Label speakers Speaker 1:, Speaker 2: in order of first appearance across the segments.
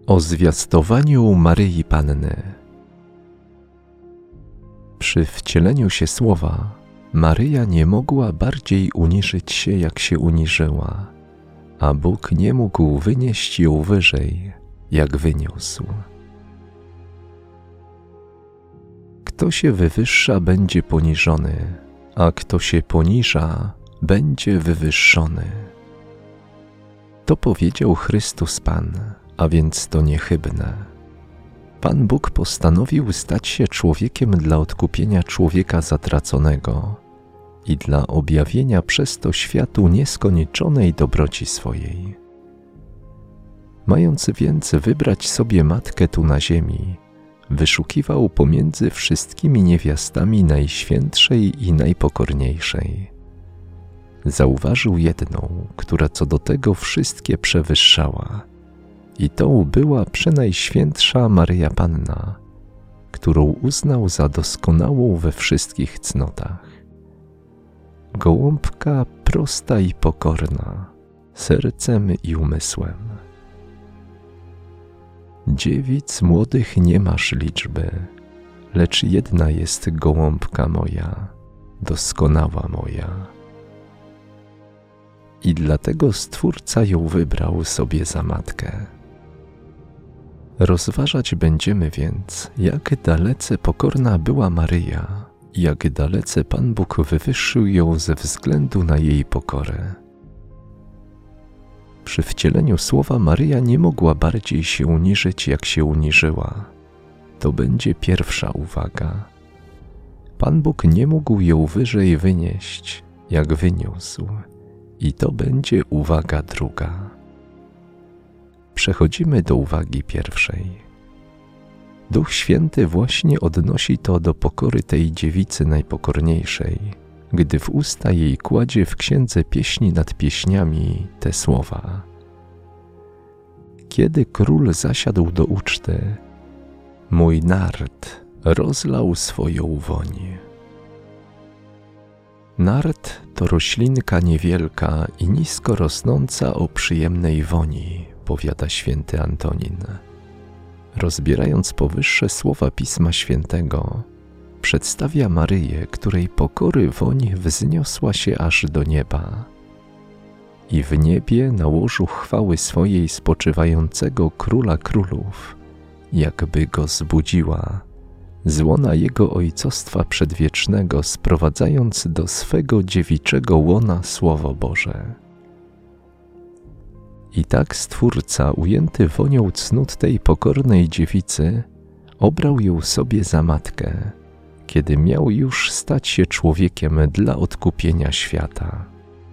Speaker 1: O zwiastowaniu Maryi Panny. Przy wcieleniu się Słowa Maryja nie mogła bardziej uniżyć się, jak się uniżyła, a Bóg nie mógł wynieść ją wyżej, jak wyniósł. Kto się wywyższa, będzie poniżony, a kto się poniża, będzie wywyższony. To powiedział Chrystus Pan, a więc to niechybne. Pan Bóg postanowił stać się człowiekiem dla odkupienia człowieka zatraconego i dla objawienia przez to światu nieskończonej dobroci swojej. Mając więc wybrać sobie matkę tu na ziemi, wyszukiwał pomiędzy wszystkimi niewiastami najświętszej i najpokorniejszej. Zauważył jedną, która co do tego wszystkie przewyższała, i tą była przenajświętsza Maryja Panna, którą uznał za doskonałą we wszystkich cnotach. Gołąbka prosta i pokorna, sercem i umysłem. Dziewic młodych nie masz liczby, lecz jedna jest gołąbka moja, doskonała moja. I dlatego Stwórca ją wybrał sobie za matkę. Rozważać będziemy więc, jak dalece pokorna była Maryja, jak dalece Pan Bóg wywyższył ją ze względu na jej pokorę. Przy wcieleniu Słowa Maryja nie mogła bardziej się uniżyć, jak się uniżyła. To będzie pierwsza uwaga. Pan Bóg nie mógł ją wyżej wynieść, jak wyniósł. I to będzie uwaga druga. Przechodzimy do uwagi pierwszej. Duch Święty właśnie odnosi to do pokory tej dziewicy najpokorniejszej, gdy w usta jej kładzie w Księdze Pieśni nad Pieśniami te słowa. Kiedy król zasiadł do uczty, mój nard rozlał swoją woń. Nard to roślinka niewielka i nisko rosnąca o przyjemnej woni, powiada święty Antonin. Rozbierając powyższe słowa Pisma Świętego, przedstawia Maryję, której pokory woń wzniosła się aż do nieba. I w niebie na łożu chwały swojej spoczywającego Króla Królów, jakby go zbudziła, z łona Jego ojcostwa przedwiecznego sprowadzając do swego dziewiczego łona Słowo Boże. I tak Stwórca, ujęty wonią cnót tej pokornej dziewicy, obrał ją sobie za matkę, kiedy miał już stać się człowiekiem dla odkupienia świata.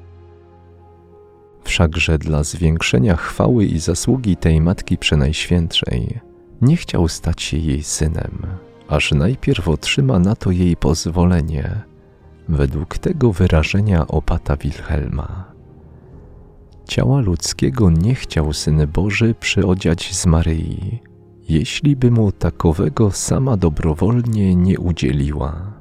Speaker 1: Wszakże dla zwiększenia chwały i zasługi tej Matki Przenajświętszej nie chciał stać się jej synem, aż najpierw otrzyma na to jej pozwolenie, według tego wyrażenia opata Wilhelma. Ciała ludzkiego nie chciał Syn Boży przyodziać z Maryi, jeśli by mu takowego sama dobrowolnie nie udzieliła.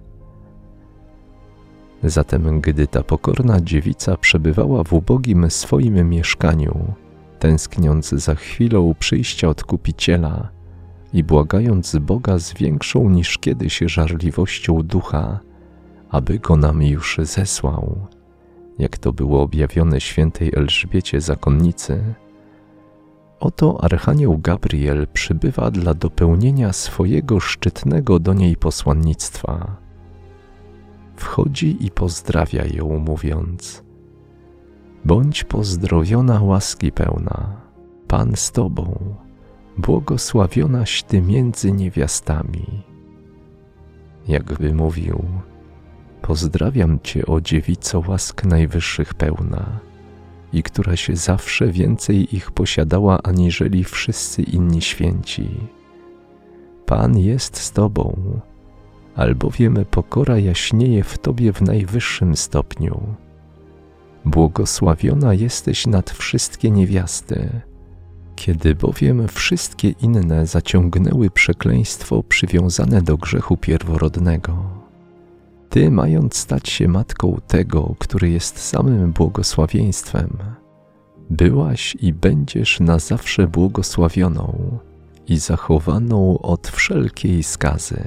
Speaker 1: Zatem, gdy ta pokorna dziewica przebywała w ubogim swoim mieszkaniu, tęskniąc za chwilą przyjścia Odkupiciela i błagając Boga z większą niż kiedyś żarliwością ducha, aby go nam już zesłał, jak to było objawione świętej Elżbiecie Zakonnicy, oto Archanioł Gabriel przybywa dla dopełnienia swojego szczytnego do niej posłannictwa. Wchodzi i pozdrawia ją, mówiąc: bądź pozdrowiona łaski pełna, Pan z Tobą, błogosławionaś Ty między niewiastami. Jakby mówił: pozdrawiam Cię, o dziewico łask najwyższych pełna, i która się zawsze więcej ich posiadała aniżeli wszyscy inni święci. Pan jest z Tobą, albowiem pokora jaśnieje w Tobie w najwyższym stopniu. Błogosławiona jesteś nad wszystkie niewiasty, kiedy bowiem wszystkie inne zaciągnęły przekleństwo przywiązane do grzechu pierworodnego. Ty, mając stać się matką tego, który jest samym błogosławieństwem, byłaś i będziesz na zawsze błogosławioną i zachowaną od wszelkiej skazy.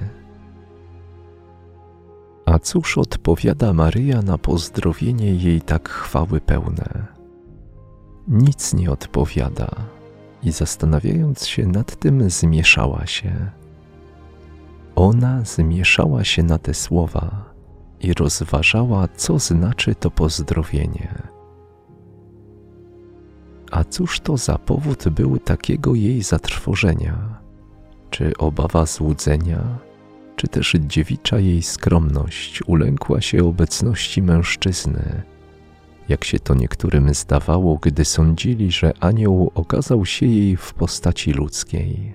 Speaker 1: A cóż odpowiada Maryja na pozdrowienie jej tak chwały pełne? Nic nie odpowiada i zastanawiając się nad tym, zmieszała się. Ona zmieszała się na te słowa i rozważała, co znaczy to pozdrowienie. A cóż to za powód był takiego jej zatrwożenia? Czy obawa złudzenia, czy też dziewicza jej skromność ulękła się obecności mężczyzny, jak się to niektórym zdawało, gdy sądzili, że anioł okazał się jej w postaci ludzkiej?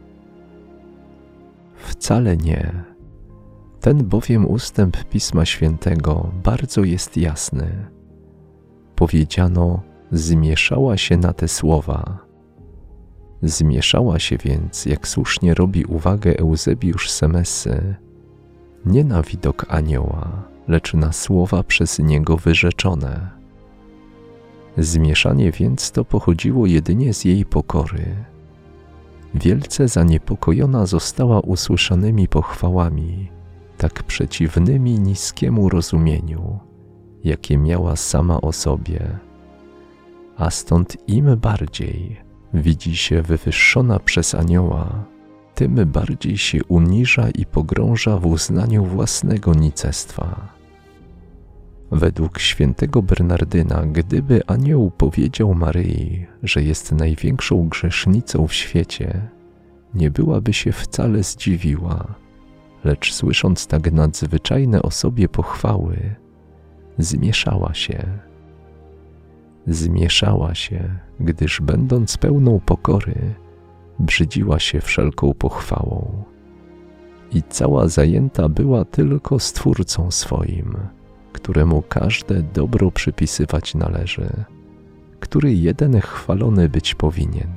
Speaker 1: Wcale nie. Ten bowiem ustęp Pisma Świętego bardzo jest jasny. Powiedziano, zmieszała się na te słowa. Zmieszała się więc, jak słusznie robi uwagę Eusebiusz Semessy, nie na widok anioła, lecz na słowa przez niego wyrzeczone. Zmieszanie więc to pochodziło jedynie z jej pokory. Wielce zaniepokojona została usłyszanymi pochwałami, tak przeciwnymi niskiemu rozumieniu, jakie miała sama o sobie, a stąd im bardziej widzi się wywyższona przez anioła, tym bardziej się uniża i pogrąża w uznaniu własnego nicestwa. Według świętego Bernardyna, gdyby anioł powiedział Maryi, że jest największą grzesznicą w świecie, nie byłaby się wcale zdziwiła, lecz słysząc tak nadzwyczajne o sobie pochwały, zmieszała się. Zmieszała się, gdyż będąc pełną pokory, brzydziła się wszelką pochwałą i cała zajęta była tylko Stwórcą swoim, któremu każde dobro przypisywać należy, który jeden chwalony być powinien.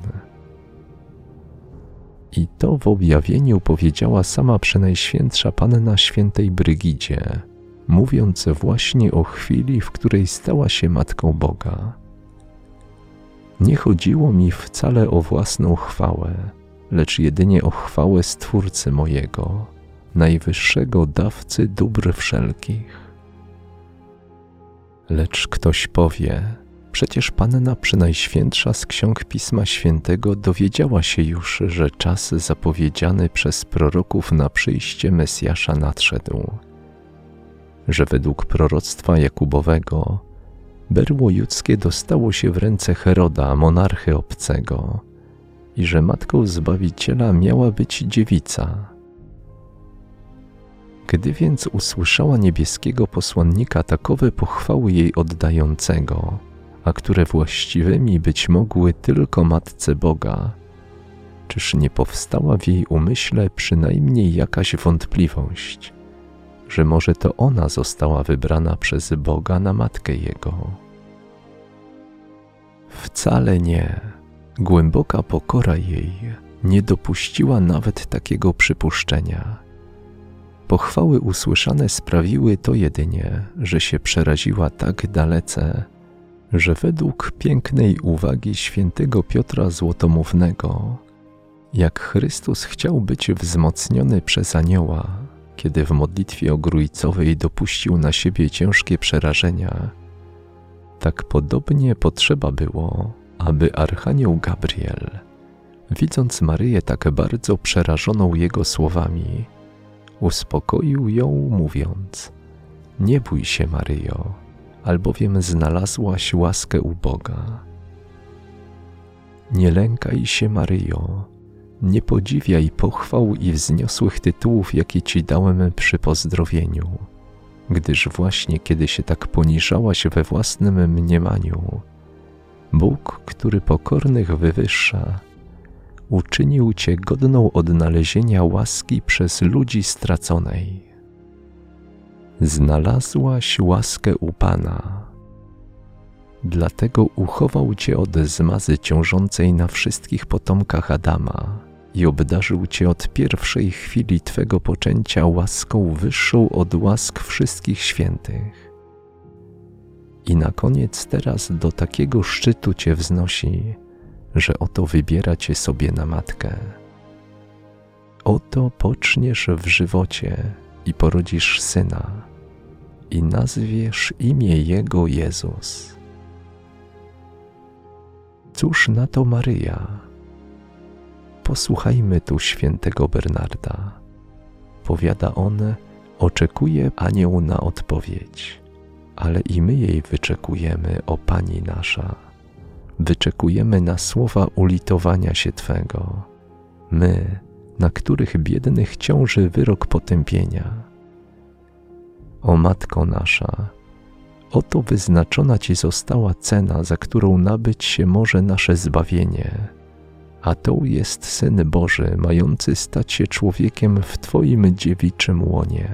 Speaker 1: I to w objawieniu powiedziała sama Przenajświętsza Panna świętej Brygidzie, mówiąc właśnie o chwili, w której stała się Matką Boga. Nie chodziło mi wcale o własną chwałę, lecz jedynie o chwałę Stwórcy mojego, najwyższego dawcy dóbr wszelkich. Lecz ktoś powie, przecież Panna Przenajświętsza z ksiąg Pisma Świętego dowiedziała się już, że czas zapowiedziany przez proroków na przyjście Mesjasza nadszedł, że według proroctwa Jakubowego berło judzkie dostało się w ręce Heroda, monarchy obcego, i że matką Zbawiciela miała być dziewica. Gdy więc usłyszała niebieskiego posłannika takowe pochwały jej oddającego, a które właściwymi być mogły tylko Matce Boga, czyż nie powstała w jej umyśle przynajmniej jakaś wątpliwość, że może to ona została wybrana przez Boga na matkę Jego? Wcale nie. Głęboka pokora jej nie dopuściła nawet takiego przypuszczenia. Pochwały usłyszane sprawiły to jedynie, że się przeraziła tak dalece, że według pięknej uwagi świętego Piotra Złotomównego, jak Chrystus chciał być wzmocniony przez anioła, kiedy w modlitwie ogrójcowej dopuścił na siebie ciężkie przerażenia, tak podobnie potrzeba było, aby archanioł Gabriel, widząc Maryję tak bardzo przerażoną jego słowami, uspokoił ją, mówiąc: nie bój się, Maryjo, albowiem znalazłaś łaskę u Boga. Nie lękaj się, Maryjo, nie podziwiaj pochwał i wzniosłych tytułów, jakie ci dałem przy pozdrowieniu, gdyż właśnie kiedy się tak poniżałaś we własnym mniemaniu, Bóg, który pokornych wywyższa, uczynił cię godną odnalezienia łaski przez ludzi straconej. Znalazłaś łaskę u Pana. Dlatego uchował cię od zmazy ciążącej na wszystkich potomkach Adama i obdarzył cię od pierwszej chwili twego poczęcia łaską wyższą od łask wszystkich świętych. i na koniec teraz do takiego szczytu Cię wznosi, że oto wybiera Cię sobie na matkę. Oto poczniesz w żywocie i porodzisz syna i nazwiesz imię Jego Jezus. Cóż na to Maryja? Posłuchajmy tu świętego Bernarda. Powiada on, oczekuje anioł na odpowiedź, ale i my jej wyczekujemy, o Pani nasza. Wyczekujemy na słowa ulitowania się Twego. My, na których biednych ciąży wyrok potępienia. O Matko nasza, oto wyznaczona Ci została cena, za którą nabyć się może nasze zbawienie, a tą jest Syn Boży, mający stać się człowiekiem w Twoim dziewiczym łonie.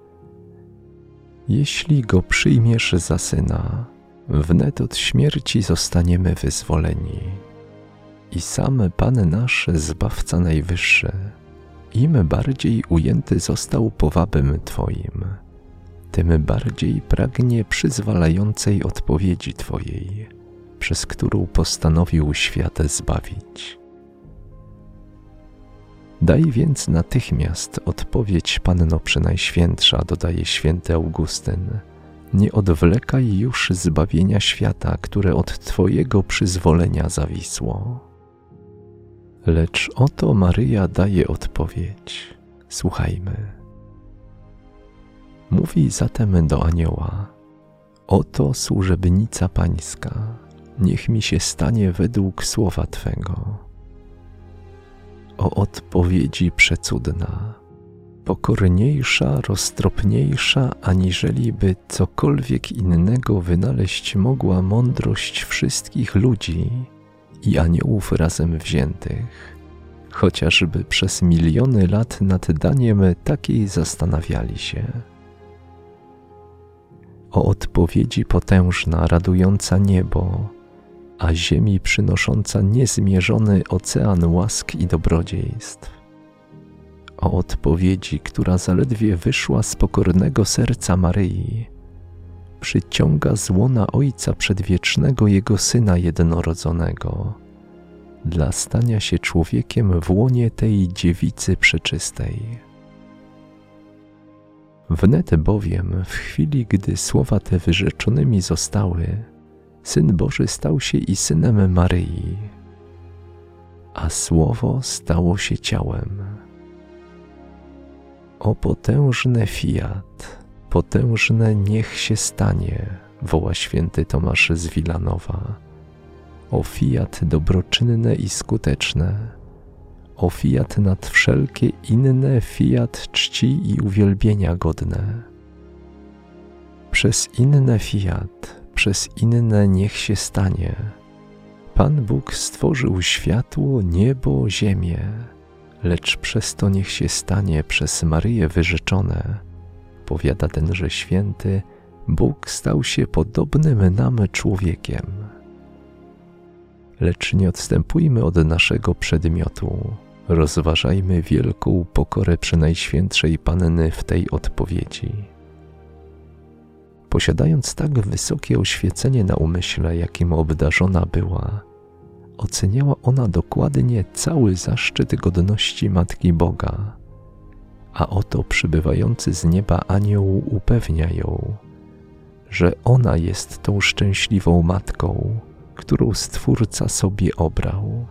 Speaker 1: Jeśli Go przyjmiesz za Syna, wnet od śmierci zostaniemy wyzwoleni. I sam Pan nasz, Zbawca Najwyższy, im bardziej ujęty został powabem Twoim, tym bardziej pragnie przyzwalającej odpowiedzi Twojej, przez którą postanowił świat zbawić. Daj więc natychmiast odpowiedź, Panno Przenajświętsza, dodaje święty Augustyn. Nie odwlekaj już zbawienia świata, które od Twojego przyzwolenia zawisło. Lecz oto Maryja daje odpowiedź. Słuchajmy. Mówi zatem do anioła: oto służebnica Pańska, niech mi się stanie według słowa Twego. O odpowiedzi przecudna, pokorniejsza, roztropniejsza, aniżeli cokolwiek innego wynaleźć mogła mądrość wszystkich ludzi i aniołów razem wziętych, chociażby przez miliony lat nad daniem takiej zastanawiali się. O odpowiedzi potężna, radująca niebo, a ziemi przynosząca niezmierzony ocean łask i dobrodziejstw. O odpowiedzi, która zaledwie wyszła z pokornego serca Maryi, przyciąga z łona Ojca Przedwiecznego Jego Syna Jednorodzonego, dla stania się człowiekiem w łonie tej dziewicy przeczystej. Wnet bowiem, w chwili, gdy słowa te wyrzeczonymi zostały, Syn Boży stał się i Synem Maryi, a Słowo stało się ciałem. O potężne fiat, potężne niech się stanie, woła święty Tomasz z Wilanowa. O fiat dobroczynne i skuteczne, o fiat nad wszelkie inne fiat czci i uwielbienia godne. Przez inne fiat, przez inne niech się stanie. Pan Bóg stworzył światło, niebo, ziemię, lecz przez to niech się stanie przez Maryję wyrzeczone, powiada tenże święty, Bóg stał się podobnym nam człowiekiem. Lecz nie odstępujmy od naszego przedmiotu, rozważajmy wielką pokorę Przenajświętszej Panny w tej odpowiedzi. Posiadając tak wysokie oświecenie na umyśle, jakim obdarzona była, oceniała ona dokładnie cały zaszczyt godności Matki Boga, a oto przybywający z nieba anioł upewnia ją, że ona jest tą szczęśliwą matką, którą Stwórca sobie obrał.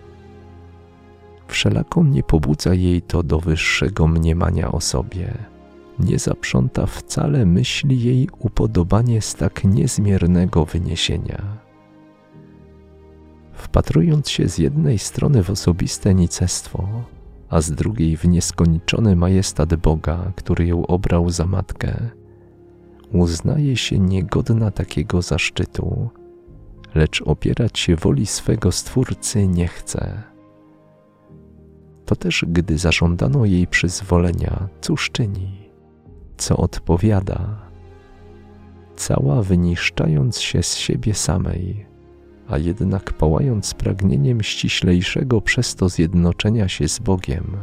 Speaker 1: Wszelako nie pobudza jej to do wyższego mniemania o sobie, nie zaprząta wcale myśli jej upodobanie z tak niezmiernego wyniesienia. Wpatrując się z jednej strony w osobiste nicestwo, a z drugiej w nieskończony majestat Boga, który ją obrał za matkę, uznaje się niegodna takiego zaszczytu, lecz opierać się woli swego Stwórcy nie chce. To też, gdy zażądano jej przyzwolenia, cóż czyni? Co odpowiada? Cała wyniszczając się z siebie samej, a jednak pałając pragnieniem ściślejszego przez to zjednoczenia się z Bogiem,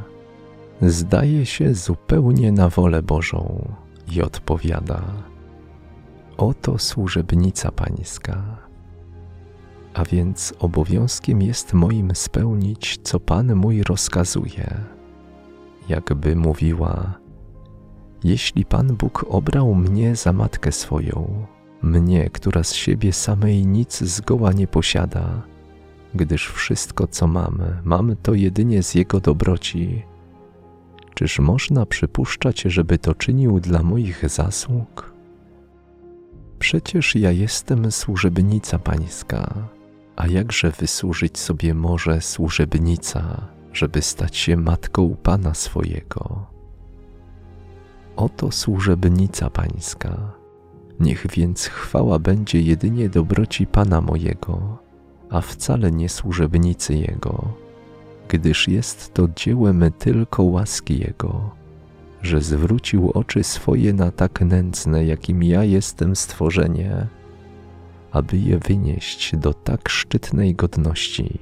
Speaker 1: zdaje się zupełnie na wolę Bożą i odpowiada: Oto służebnica Pańska. A więc obowiązkiem jest moim spełnić, co Pan mój rozkazuje. Jakby mówiła: jeśli Pan Bóg obrał mnie za matkę swoją, mnie, która z siebie samej nic zgoła nie posiada, gdyż wszystko, co mam to jedynie z Jego dobroci, czyż można przypuszczać, żeby to czynił dla moich zasług? Przecież ja jestem służebnica Pańska, a jakże wysłużyć sobie może służebnica, żeby stać się matką Pana swojego? Oto służebnica Pańska. Niech więc chwała będzie jedynie dobroci Pana mojego, a wcale nie służebnicy Jego, gdyż jest to dziełem tylko łaski Jego, że zwrócił oczy swoje na tak nędzne, jakim ja jestem stworzenie, aby je wynieść do tak szczytnej godności.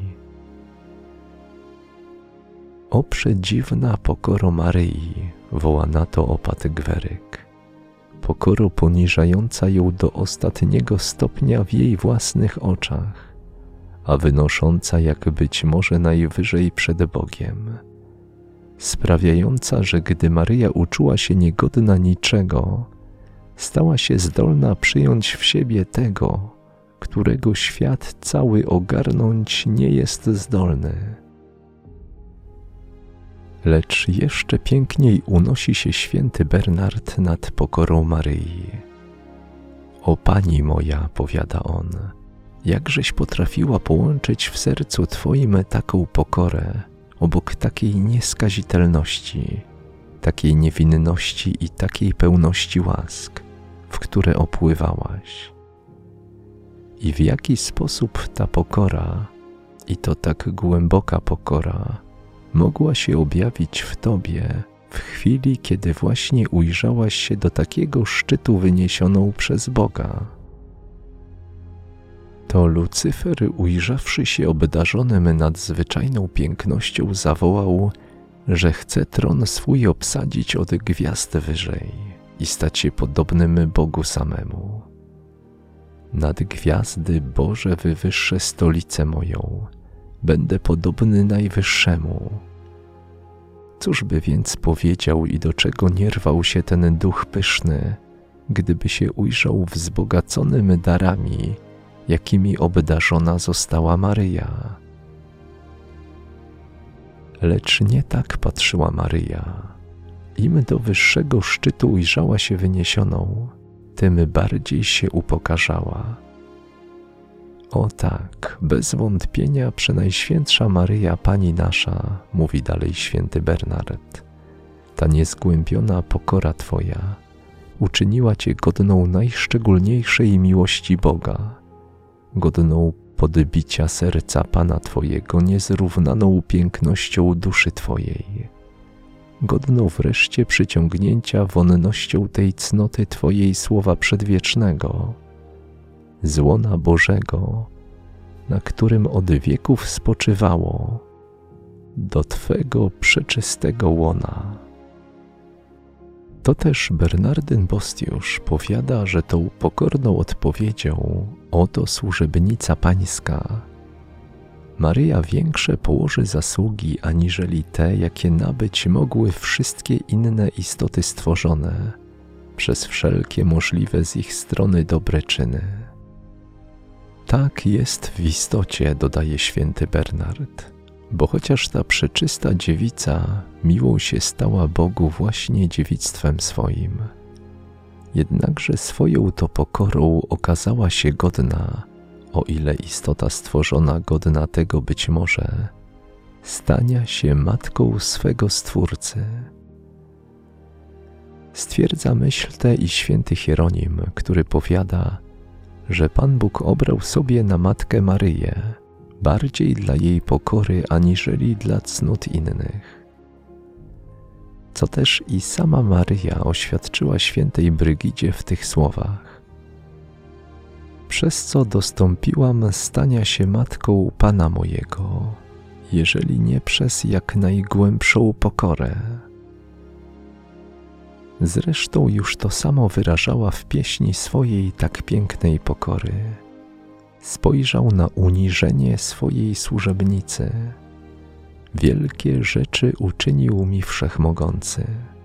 Speaker 1: O przedziwna pokoro Maryi, woła na to opat Gweryk. Pokoro poniżająca ją do ostatniego stopnia w jej własnych oczach, a wynosząca jak być może najwyżej przed Bogiem, sprawiająca, że gdy Maryja uczuła się niegodna niczego, stała się zdolna przyjąć w siebie tego, którego świat cały ogarnąć nie jest zdolny. Lecz jeszcze piękniej unosi się święty Bernard nad pokorą Maryi. O Pani moja, powiada on, jakżeś potrafiła połączyć w sercu Twoim taką pokorę, obok takiej nieskazitelności, takiej niewinności i takiej pełności łask, w które opływałaś. I w jaki sposób ta pokora, i to tak głęboka pokora, mogła się objawić w Tobie w chwili, kiedy właśnie ujrzałaś się do takiego szczytu wyniesioną przez Boga. To Lucyfer, ujrzawszy się obdarzonym nadzwyczajną pięknością, zawołał, że chce tron swój obsadzić od gwiazd wyżej i stać się podobnym Bogu samemu. Nad gwiazdy Boże wywyższę stolicę moją, będę podobny Najwyższemu. Cóżby więc powiedział i do czego nie rwał się ten duch pyszny, gdyby się ujrzał wzbogaconym darami, jakimi obdarzona została Maryja? Lecz nie tak patrzyła Maryja. Im do wyższego szczytu ujrzała się wyniesioną, tym bardziej się upokarzała. O tak, bez wątpienia Przenajświętsza Maryja, Pani nasza, mówi dalej święty Bernard, ta niezgłębiona pokora Twoja uczyniła Cię godną najszczególniejszej miłości Boga, godną podbicia serca Pana Twojego niezrównaną pięknością duszy Twojej, godną wreszcie przyciągnięcia wonnością tej cnoty Twojej słowa przedwiecznego, z łona Bożego, na którym od wieków spoczywało, do Twego przeczystego łona. To też Bernardyn Bostiusz powiada, że tą pokorną odpowiedzią, oto służebnica Pańska, Maryja większe położy zasługi, aniżeli te, jakie nabyć mogły wszystkie inne istoty stworzone przez wszelkie możliwe z ich strony dobre czyny. Tak jest w istocie, dodaje święty Bernard, bo chociaż ta przeczysta dziewica miłą się stała Bogu właśnie dziewictwem swoim, jednakże swoją to pokorą okazała się godna, o ile istota stworzona godna tego być może, stania się matką swego Stwórcy. Stwierdza myśl tę i święty Hieronim, który powiada, że Pan Bóg obrał sobie na Matkę Maryję, bardziej dla jej pokory, aniżeli dla cnót innych. Co też i sama Maryja oświadczyła świętej Brygidzie w tych słowach: przez co dostąpiłam stania się matką Pana mojego, jeżeli nie przez jak najgłębszą pokorę. Zresztą już to samo wyrażała w pieśni swojej tak pięknej pokory. Spojrzał na uniżenie swojej służebnicy. Wielkie rzeczy uczynił mi Wszechmogący.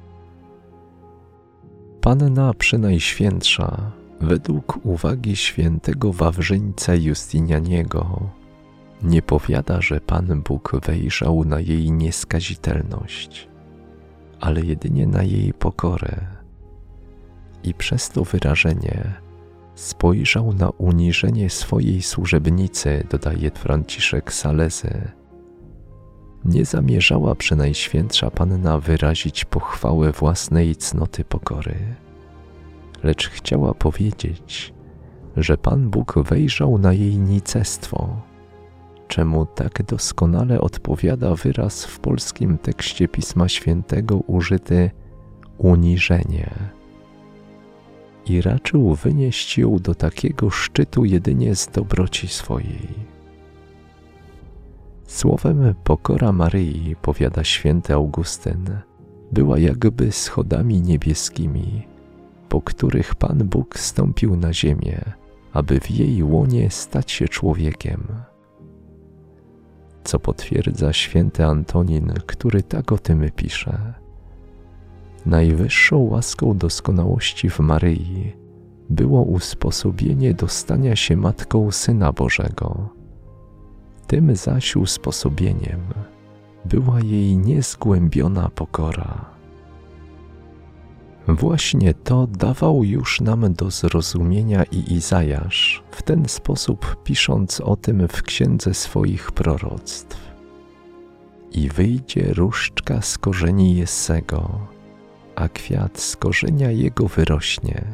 Speaker 1: Panna Przenajświętsza, według uwagi świętego Wawrzyńca Justinianiego, nie powiada, że Pan Bóg wejrzał na jej nieskazitelność, ale jedynie na jej pokorę. I przez to wyrażenie spojrzał na uniżenie swojej służebnicy, dodaje Franciszek Salezy. Nie zamierzała Przenajświętsza Panna wyrazić pochwałę własnej cnoty pokory, lecz chciała powiedzieć, że Pan Bóg wejrzał na jej nicestwo, czemu tak doskonale odpowiada wyraz w polskim tekście Pisma Świętego użyty uniżenie. I raczył wynieść ją do takiego szczytu jedynie z dobroci swojej. Słowem pokora Maryi, powiada święty Augustyn, była jakby schodami niebieskimi, po których Pan Bóg stąpił na ziemię, aby w jej łonie stać się człowiekiem. Co potwierdza święty Antonin, który tak o tym pisze. Najwyższą łaską doskonałości w Maryi było usposobienie do stania się Matką Syna Bożego. Tym zaś usposobieniem była jej niezgłębiona pokora. Właśnie to dawał już nam do zrozumienia i Izajasz, w ten sposób pisząc o tym w księdze swoich proroctw. I wyjdzie różdżka z korzeni Jessego, a kwiat z korzenia jego wyrośnie.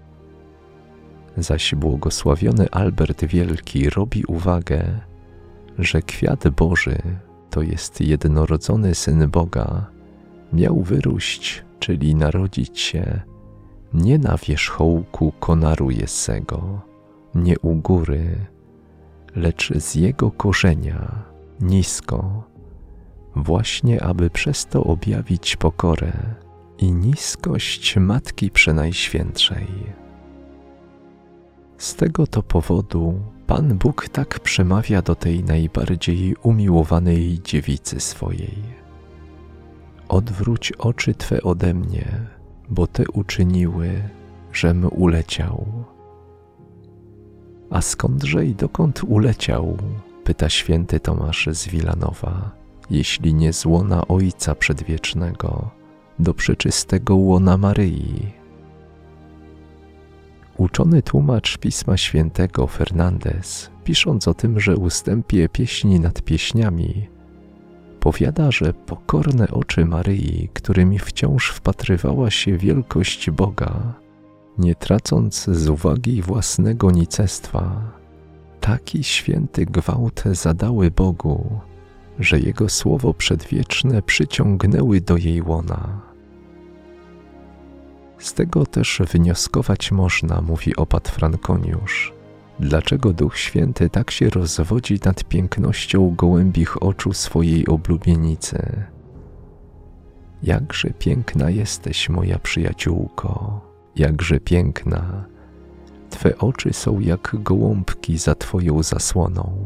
Speaker 1: Zaś błogosławiony Albert Wielki robi uwagę, że kwiat Boży, to jest jednorodzony Syn Boga, miał wyróść, czyli narodzić się, nie na wierzchołku konaru Jessego, nie u góry, lecz z jego korzenia, nisko, właśnie aby przez to objawić pokorę i niskość Matki Przenajświętszej. Z tego to powodu Pan Bóg tak przemawia do tej najbardziej umiłowanej dziewicy swojej. Odwróć oczy Twe ode mnie, bo te uczyniły, żem uleciał. A skądże i dokąd uleciał, pyta święty Tomasz z Wilanowa, jeśli nie z łona Ojca Przedwiecznego, do przeczystego łona Maryi. Uczony tłumacz Pisma Świętego Fernandez, pisząc o tymże ustępie Pieśni nad pieśniami, powiada, że pokorne oczy Maryi, którymi wciąż wpatrywała się wielkość Boga, nie tracąc z uwagi własnego nicestwa, taki święty gwałt zadały Bogu, że Jego słowo przedwieczne przyciągnęły do jej łona. Z tego też wnioskować można, mówi opat Frankoniusz, dlaczego Duch Święty tak się rozwodzi nad pięknością gołębich oczu swojej oblubienicy. Jakże piękna jesteś, moja przyjaciółko, jakże piękna. Twe oczy są jak gołąbki za Twoją zasłoną.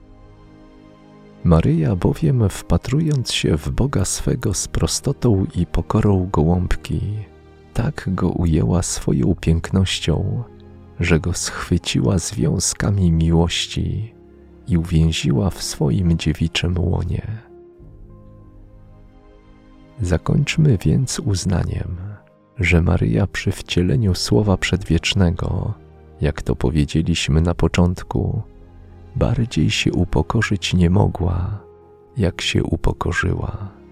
Speaker 1: Maryja bowiem, wpatrując się w Boga swego z prostotą i pokorą gołąbki, tak go ujęła swoją pięknością, że go schwyciła związkami miłości i uwięziła w swoim dziewiczym łonie. Zakończmy więc uznaniem, że Maryja przy wcieleniu Słowa Przedwiecznego, jak to powiedzieliśmy na początku, bardziej się upokorzyć nie mogła, jak się upokorzyła.